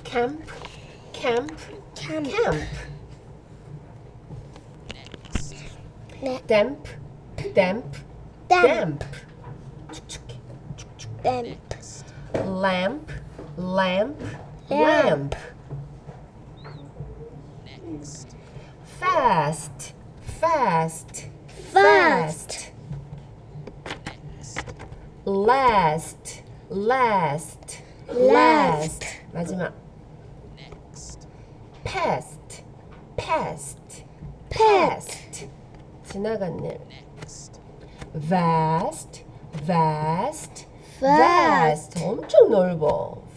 camp, camp, camp, camp. ne, damp, damp, damp, damp. damp, lamp, lamp, lamp. lamp. fast, fast, fast, last, last, last. 마지막. past, past, past, 지나간 일. vast, vast, vast. 엄청 넓어.